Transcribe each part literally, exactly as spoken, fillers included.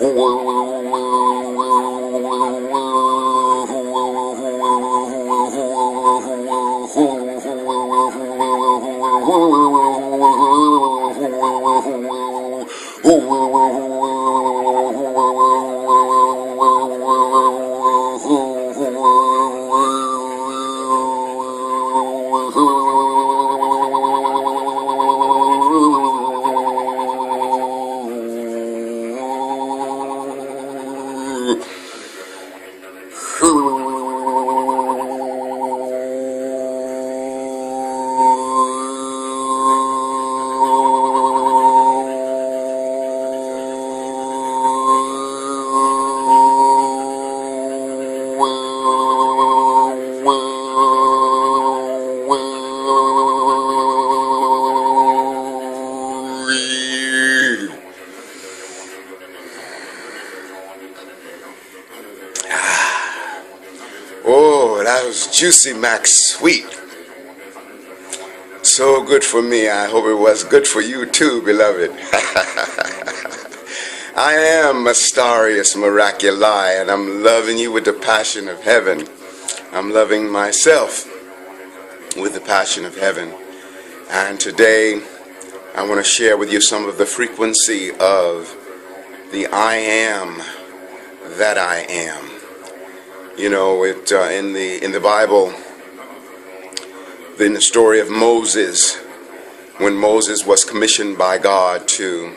Oh, that was juicy, Max. Sweet. So good for me. I hope it was good for you too, beloved. I am Astarius Miraculi, and I'm loving you with the passion of heaven. I'm loving myself with the passion of heaven. And today, I want to share with you some of the frequency of the I am that I am. You know, it uh, in the in the Bible, in the story of Moses, when Moses was commissioned by God to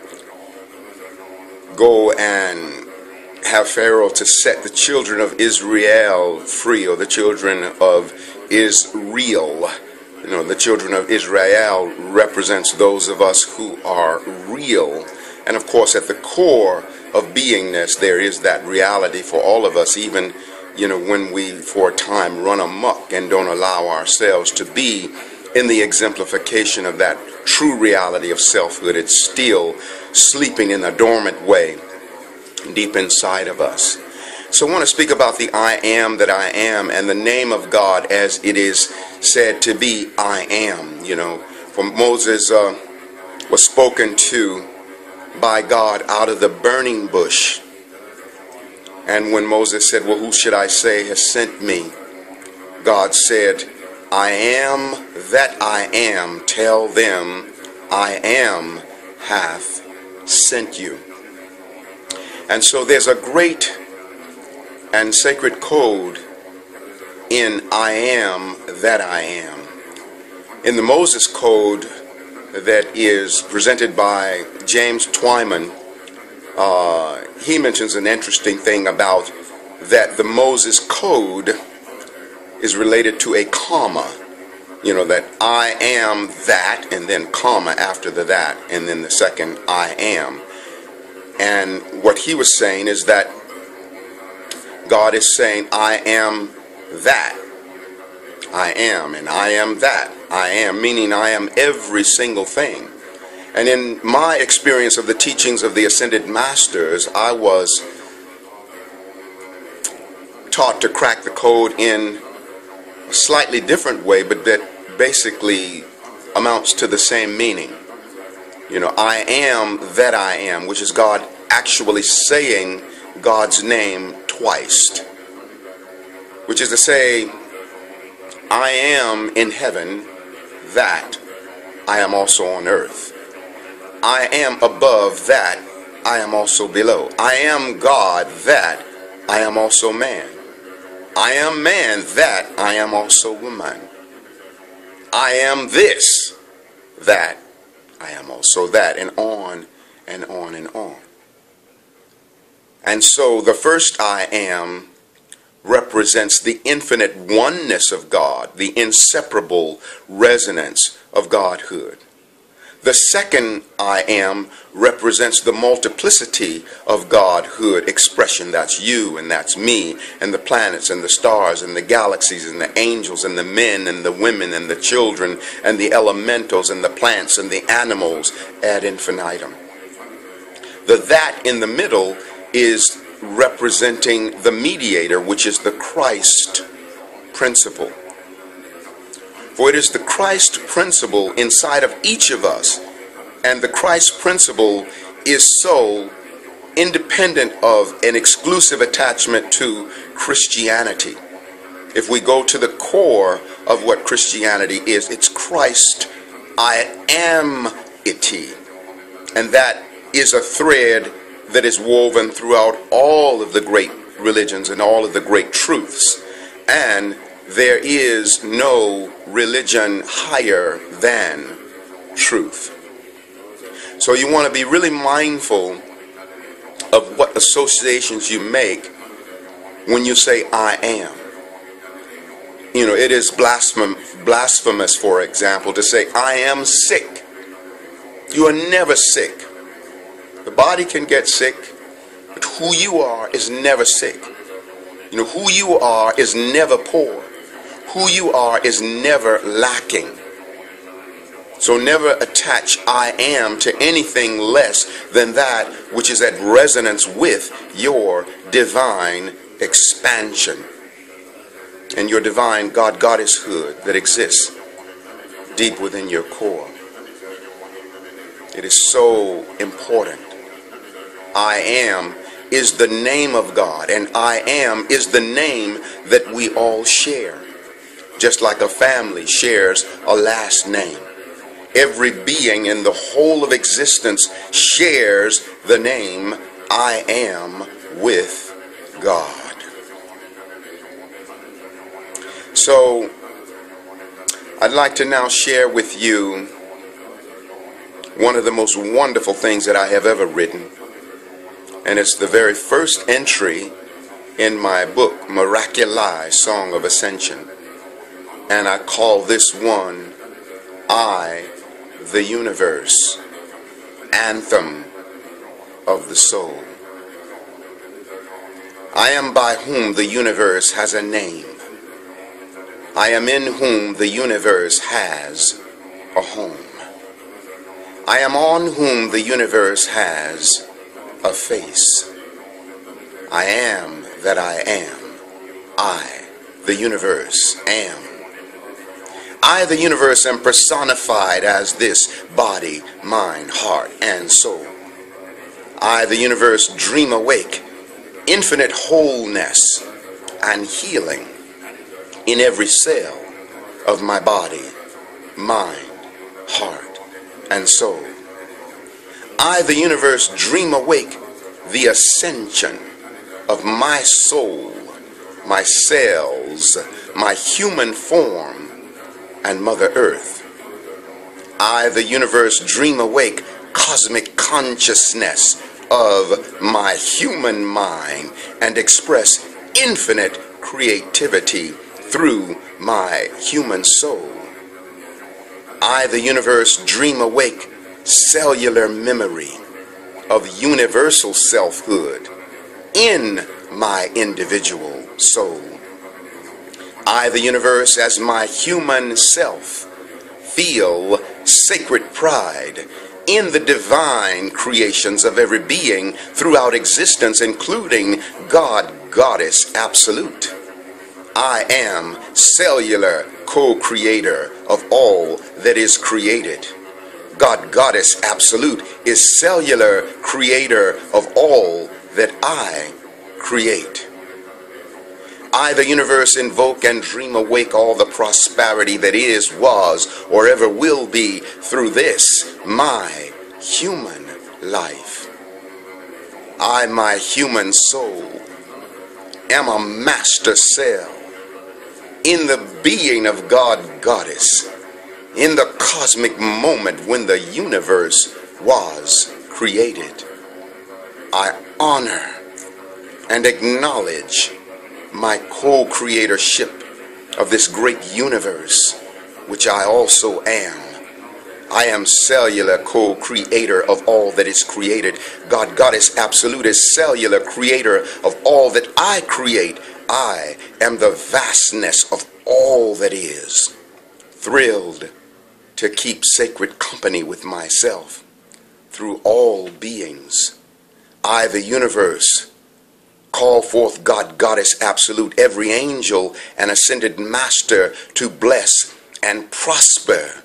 go and have Pharaoh to set the children of Israel free, or the children of Israel. You know, the children of Israel represents those of us who are real. And of course, at the core of beingness, there is that reality for all of us, even, you know, when we for a time run amok and don't allow ourselves to be in the exemplification of that true reality of selfhood. It's still sleeping in a dormant way deep inside of us. So I want to speak about the I am that I am, and the name of God as it is said to be I am. You know, for Moses uh, was spoken to by God out of the burning bush. And when Moses said, well, who should I say has sent me? God said, I am that I am. Tell them I am hath sent you. And so there's a great and sacred code in I am that I am. In the Moses code that is presented by James Twyman, uh, he mentions an interesting thing about that the Moses code is related to a comma. You know, that I am that, and then comma after the that, and then the second I am. And what he was saying is that God is saying, I am that. I am, and I am that. I am, meaning I am every single thing. And in my experience of the teachings of the Ascended Masters, I was taught to crack the code in a slightly different way, but that basically amounts to the same meaning. You know, I am that I am, which is God actually saying God's name twice. Which is to say, I am in heaven that I am also on earth. I am above that I am also below. I am God that I am also man. I am man that I am also woman. I am this that I am also that, and on and on and on. And so the first I am represents the infinite oneness of God, the inseparable resonance of Godhood. The second I am represents the multiplicity of Godhood expression. That's you, and that's me, and the planets, and the stars, and the galaxies, and the angels, and the men, and the women, and the children, and the elementals, and the plants, and the animals ad infinitum. The that in the middle is representing the mediator, which is the Christ principle. For it is the Christ principle inside of each of us, and the Christ principle is so independent of an exclusive attachment to Christianity. If we go to the core of what Christianity is, it's Christ, I am it. And that is a thread that is woven throughout all of the great religions and all of the great truths. And there is no religion higher than truth. So you want to be really mindful of what associations you make when you say I am. You know, it is blasphem- blasphemous, for example, to say I am sick. You are never sick. The body can get sick, but who you are is never sick. You know, who you are is never poor. Who you are is never lacking. So never attach I am to anything less than that which is at resonance with your divine expansion and your divine God-Goddesshood that exists deep within your core. It is so important. I am is the name of God, and I am is the name that we all share. Just like a family shares a last name. Every being in the whole of existence shares the name I am with God. So, I'd like to now share with you one of the most wonderful things that I have ever written. And it's the very first entry in my book, Miraculi, Song of Ascension. And I call this one, I, the Universe, Anthem of the Soul. I am by whom the universe has a name. I am in whom the universe has a home. I am on whom the universe has a face. I am that I am. I, the universe, am. I, the universe, am personified as this body, mind, heart, and soul. I, the universe, dream awake, infinite wholeness and healing in every cell of my body, mind, heart, and soul. I, the universe, dream awake the ascension of my soul, my cells, my human form, and Mother Earth. I, the universe, dream awake cosmic consciousness of my human mind and express infinite creativity through my human soul. I, the universe, dream awake cellular memory of universal selfhood in my individual soul. I, the universe, as my human self, feel sacred pride in the divine creations of every being throughout existence, including God, Goddess, Absolute. I am cellular co-creator of all that is created. God, Goddess, Absolute is cellular creator of all that I create. I, the universe, invoke and dream awake all the prosperity that is, was, or ever will be through this, my human life. I, my human soul, am a master cell in the being of God, Goddess, in the cosmic moment when the universe was created. I honor and acknowledge my co-creatorship of this great universe, which I also am. I am cellular co-creator of all that is created. God, Goddess, Absolute is cellular creator of all that I create. I am the vastness of all that is, thrilled to keep sacred company with myself through all beings. I, the universe, call forth God, Goddess, Absolute, every angel and ascended master to bless and prosper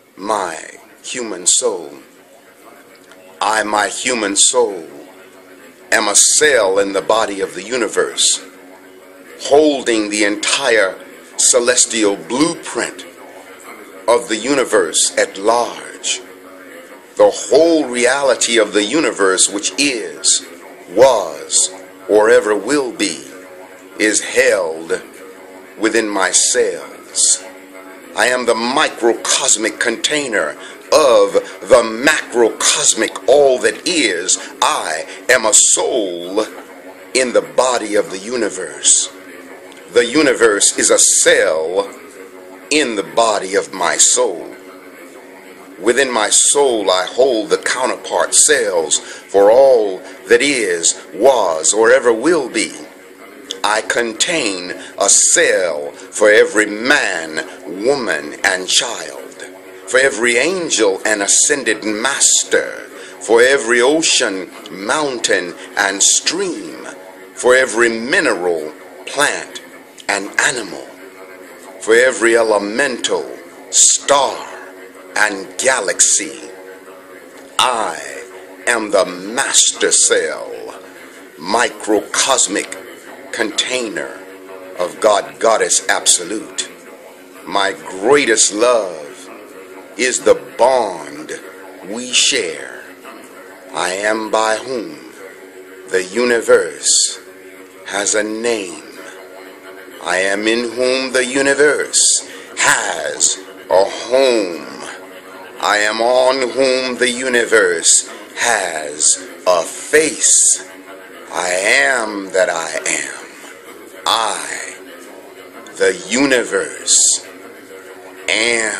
my human soul. I, my human soul, am a cell in the body of the universe, holding the entire celestial blueprint of the universe at large. The whole reality of the universe, which is, was, or ever will be, is held within my cells. I am the microcosmic container of the macrocosmic all that is. I am a soul in the body of the universe. The universe is a cell in the body of my soul. Within my soul I hold the counterpart cells for all that is, was, or ever will be. I contain a cell for every man, woman, and child, for every angel and ascended master, for every ocean, mountain, and stream, for every mineral, plant, and animal, for every elemental, star, and galaxy. I am the master cell, microcosmic container of God Goddess Absolute. My greatest love is the bond we share. I am by whom the universe has a name. I am in whom the universe has a home. I am on whom the universe has a face. I am that I am. I, the universe, am.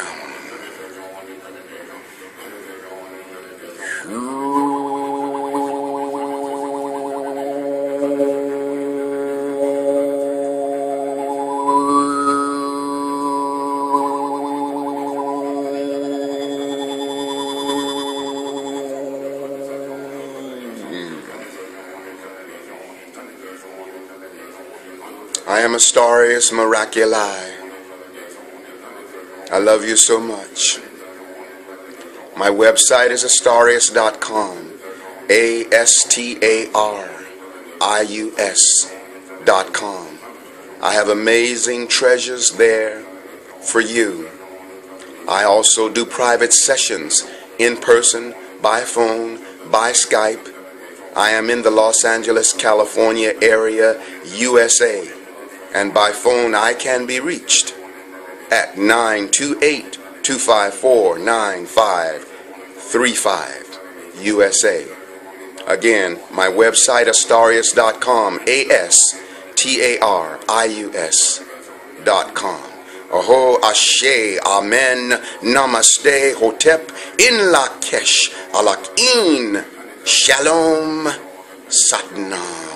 I am Astarius Miraculi. I love you so much. My website is astarius dot com. A S T A R I U S dot com. I have amazing treasures there for you. I also do private sessions in person, by phone, by Skype. I am in the Los Angeles, California area, U S A. And by phone I can be reached at nine two eight, two five four, nine five three five, U S A. Again, my website astarius dot com, A S T A R I U S dot com. Aho, Ashe, Amen, Namaste, Hotep, In Lakesh, Alakin, Shalom, Satnam.